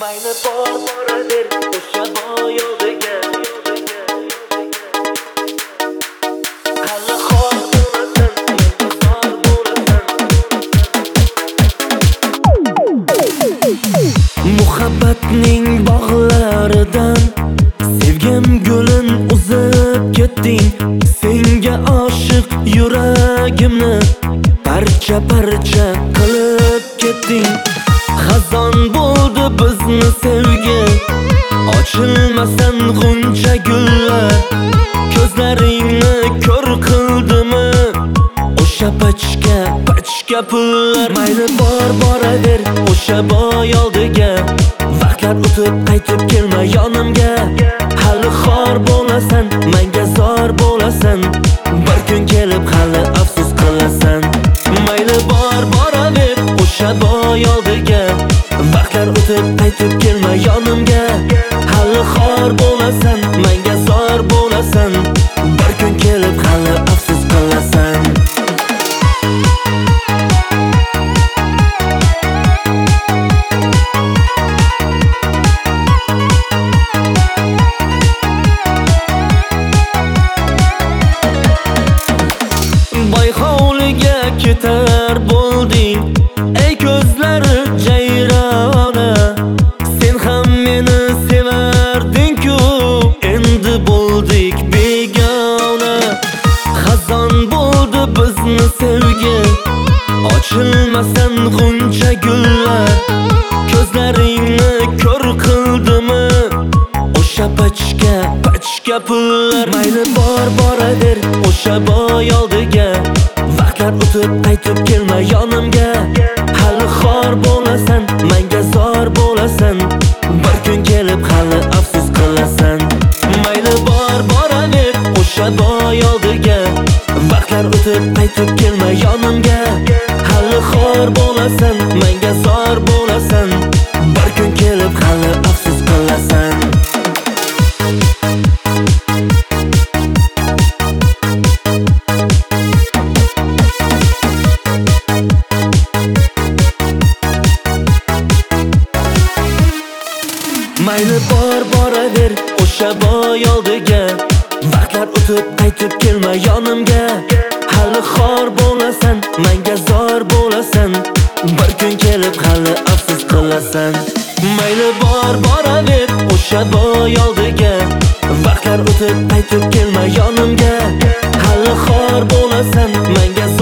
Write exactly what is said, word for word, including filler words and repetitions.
Mayli bor boraver o'sha boy oldiga. Hali xor bo'lasan, intizor bo'lasan. Muhabbatning bog'laridan sevgim gulin uzib ketding. Senga oshiq yuragimni parcha parcha qilib ketding. Xazon bo'ldi bizni sevgi, ochilmasan g'uncha gullar. Ko'zlaringni ko'r qildimi o'sha pachka pachka pullar. Mayli bor boraver o'sha boy oldiga. Vaqtlar o'tib qaytib kelma yonimga. Hali xor bo'lasan, menga zor bo'lasan. Bir kun kelib hali afsus qilasan. Mayli bor boraver o'sha boy oldiga. Vaqtlar o'tib qaytib kelma yonimga. Hali xor bo'lasan, menga zor bo'lasan. Bir kun kelib hali afsus qilasan. Hovliga ketar bo'lding, ey ko'zlari jayrona. Sen ham meni sevarding-ku, endi bo'ldik begona. Xazon bo'ldi bizni sevgi, ochilmasan g'uncha gullar. Ko'zlaringni ko'r qildimi o'sha pachka pachka pullar. Mayli bor boraver o'sha boy oldiga. Vaqtlar o'tib qaytib kelma yonimga. Hali xor bo'lasan, menga zor bo'lasan. Bir kun kelib hali afsus qilasan. Mayli bor boraver o'sha boy oldiga. Vaqtlar o'tib qaytib kelma yonimga. Hali xor bo'lasan, menga zor bo'lasan. Bir kun kelib hali afsus qilasan. Mayli bor boraver o'sha boy oldiga. Vaqtlar o'tib qaytib kelma yonimga. Hali xor bo'lasan, menga zor bo'lasan. Bir kun kelib hali afsus qilasan. Mayli bor boraver o'sha boy oldiga. Vaqtlar o'tib qaytib kelma yonimga. Hali xor bo'lasan, menga